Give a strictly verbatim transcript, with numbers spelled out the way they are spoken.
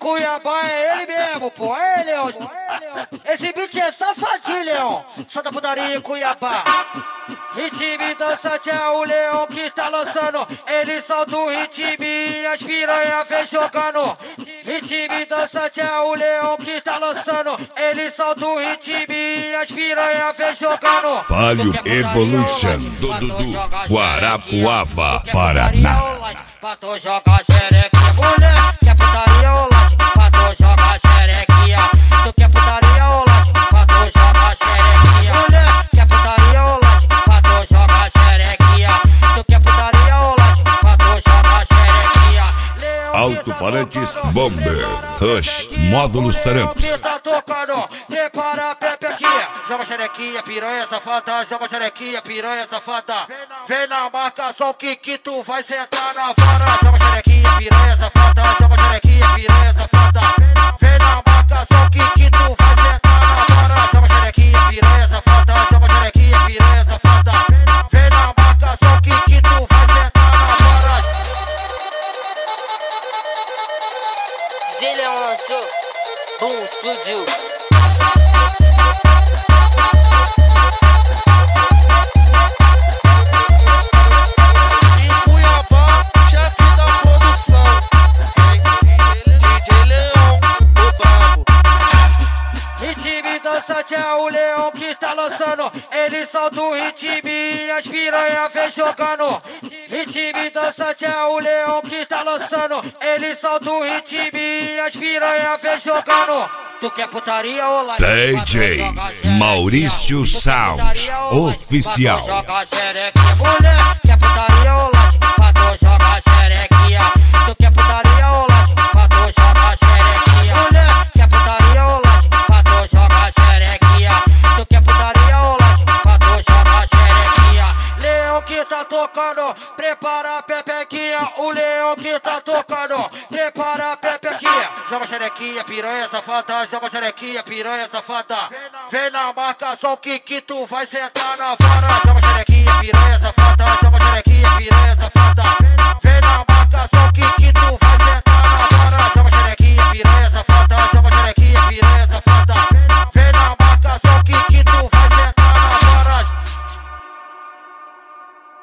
Cuiabá é ele mesmo, pô. É ele, Leão. Esse beat é safadinho, Leão. Só da putaria em Cuiabá. Ritmo dançante é o Leão que tá lançando. Ele solta o ritmo e as piranha vem jogando. Ritmo dançante é o Leão que tá lançando. Ele solta o ritmo e as piranha vem jogando. Palio Evolution do Dudu, Guarapuava, Paraná. Pra tu jogar xerequinha, mulher, quer putaria ou late? Pra tu jogar xerequinha, tu quer putaria ou late? Pra tu jogar xerequinha, mulher, quer putaria ou late? Pra tu jogar xerequinha, tu quer putaria ou late? Pra tu jogar xerequinha. Alto-falantes Bomber, Rush, módulos Tramps. Tá tocando, prepara a Pepe aqui. Joga xerequinha, piranha safada. Joga xerequinha, piranha safada. Vem na marcação que que tu vai sentar na vara. Joga xerequinha, piranha safada. Joga xerequinha, piranha safada. Vem na marcação que que tu vai sentar na vara. Joga xerequinha, piranha safada. Joga xerequinha, piranha safada. Vem na marcação que que tu vai sentar na vara. D J Leão lançou, boom, explodiu. É o Leão que tá lançando. Ele solta o ritmo e as piranha vem jogando. Ritmo dançante é o Leão que tá lançando. Ele solta o ritmo e as piranha vem jogando. Tu quer putaria ou lá? D J Maurício Sound Oficial. Pra tu jogar xerequinha, mulher, quer putaria ou late? Pra tu jogar xerequinha, tu quer putaria ou late? Pra tu jogar xerequinha, mulher, quer putaria ou late? Pra tu jogar xerequinha, tu quer putaria ou late? Pra tu jogar xerequinha. Leão que tá tocando, prepara a pepequinha. O Leão que tá tocando, prepara a pepequinha. Joga xerequinha, piranha safada. Joga xerequinha, piranha safada. Vem na marcação que que tu vai sentar na vara. Joga xerequinha, piranha safada. Joga xerequinha, piranha safada.